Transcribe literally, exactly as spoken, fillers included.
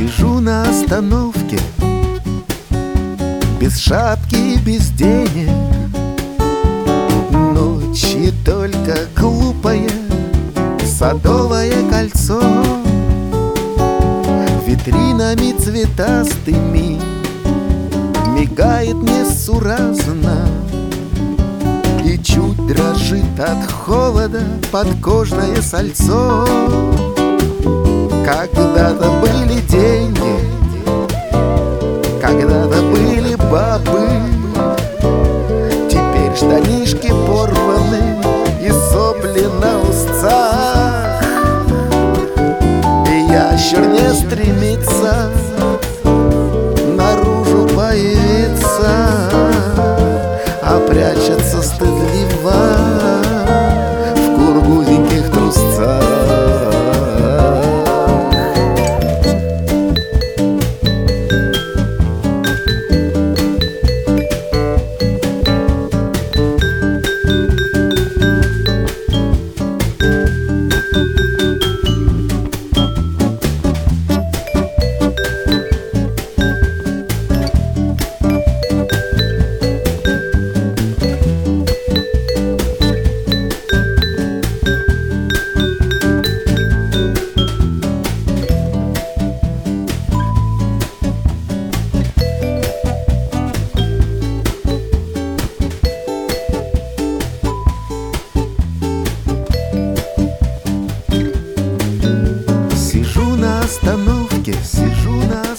Сижу на остановке, без шапки и без денег. Ночи только глупое Садовое кольцо, витринами цветастыми мигает несуразно и чуть дрожит от холода подкожное сальцо. Когда-то были деньги, когда-то были бабы, теперь штанишки порваны и сопли на устцах, и ящер не стремится наружу появиться, а прячется стыдливо в кургузеньких трусцах. Остановке, сижу на